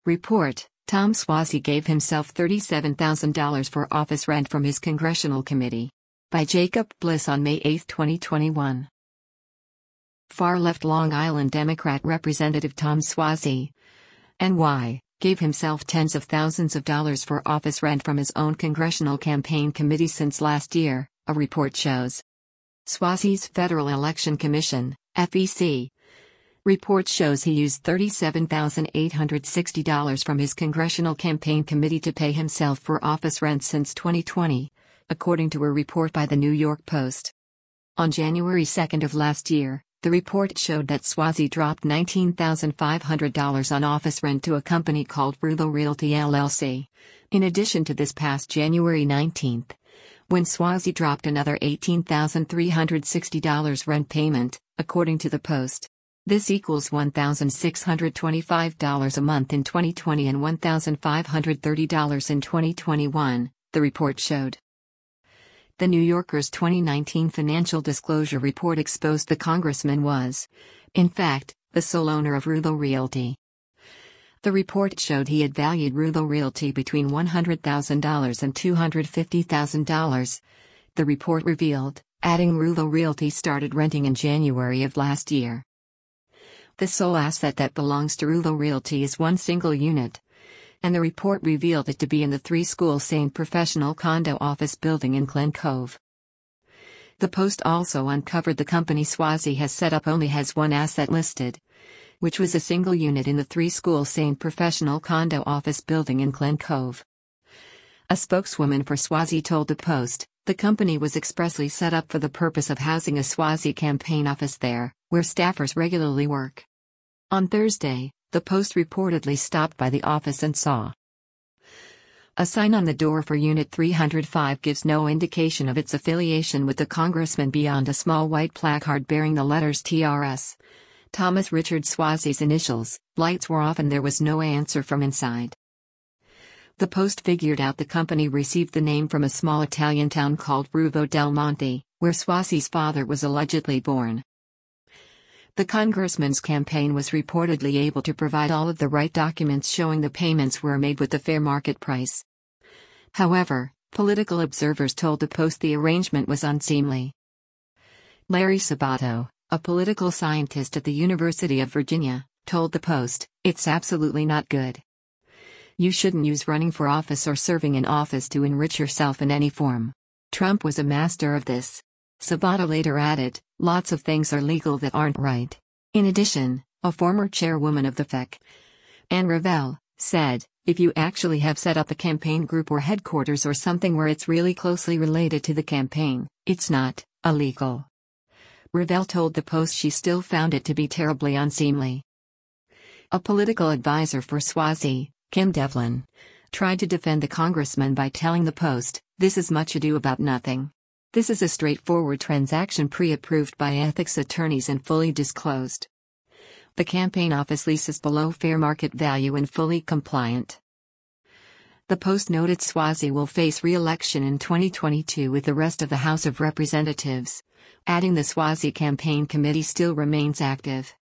Report: Tom Suozzi gave himself $37,000 for office rent from his congressional committee. By Jacob Bliss on May 8, 2021. Far-left Long Island Democrat Representative Tom Suozzi, NY, gave himself tens of thousands of dollars for office rent from his own congressional campaign committee since last year, a report shows. Suozzi's Federal Election Commission, FEC, report shows he used $37,860 from his congressional campaign committee to pay himself for office rent since 2020, according to a report by the New York Post. On January 2 of last year, the report showed that Suozzi dropped $19,500 on office rent to a company called Rutho Realty LLC. In addition to this past January 19, when Suozzi dropped another $18,360 rent payment, according to the Post. This equals $1,625 a month in 2020 and $1,530 in 2021, the report showed. The New Yorker's 2019 financial disclosure report exposed the congressman was, in fact, the sole owner of Rutho Realty. The report showed he had valued Rutho Realty between $100,000 and $250,000. The report revealed, adding Rutho Realty started renting in January of last year. The sole asset that belongs to Rutho Realty is one single unit, and the report revealed it to be in the three-school St. Professional condo office building in Glen Cove. The Post also uncovered the company Suozzi has set up only has one asset listed, which was a single unit in the three-school St. Professional condo office building in Glen Cove. A spokeswoman for Suozzi told the Post, the company was expressly set up for the purpose of housing a Suozzi campaign office there, where staffers regularly work. On Thursday, the Post reportedly stopped by the office and saw a sign on the door for Unit 305 gives no indication of its affiliation with the congressman beyond a small white placard bearing the letters TRS. Thomas Richard Suozzi's initials. Lights were off and there was no answer from inside. The Post figured out the company received the name from a small Italian town called Ruvo del Monte, where Suozzi's father was allegedly born. The congressman's campaign was reportedly able to provide all of the right documents showing the payments were made with the fair market price. However, political observers told the Post the arrangement was unseemly. Larry Sabato, a political scientist at the University of Virginia, told the Post, "It's absolutely not good. You shouldn't use running for office or serving in office to enrich yourself in any form. Trump was a master of this." Sabato later added, "Lots of things are legal that aren't right." In addition, a former chairwoman of the FEC, Anne Revelle, said, "If you actually have set up a campaign group or headquarters or something where it's really closely related to the campaign, it's not illegal." Revelle told the Post she still found it to be terribly unseemly. A political advisor for Suozzi, Kim Devlin, tried to defend the congressman by telling the Post, "This is much ado about nothing. This is a straightforward transaction pre-approved by ethics attorneys and fully disclosed. The campaign office lease is below fair market value and fully compliant." The Post noted Suozzi will face re-election in 2022 with the rest of the House of Representatives, adding the Suozzi campaign committee still remains active.